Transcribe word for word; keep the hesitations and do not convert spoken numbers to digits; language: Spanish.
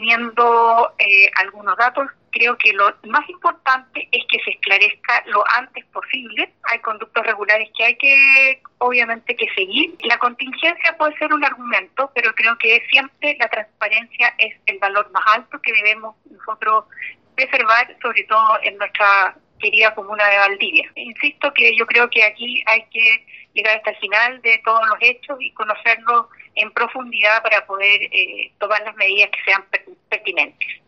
teniendo eh, algunos datos. Creo que lo más importante es que se esclarezca lo antes posible. Hay conductos regulares que hay que, obviamente, que seguir. La contingencia puede ser un argumento, pero creo que siempre la transparencia es el valor más alto que debemos nosotros preservar, sobre todo en nuestra querida comuna de Valdivia. Insisto que yo creo que aquí hay que llegar hasta el final de todos los hechos y conocerlos en profundidad para poder eh, tomar las medidas que sean pertinentes.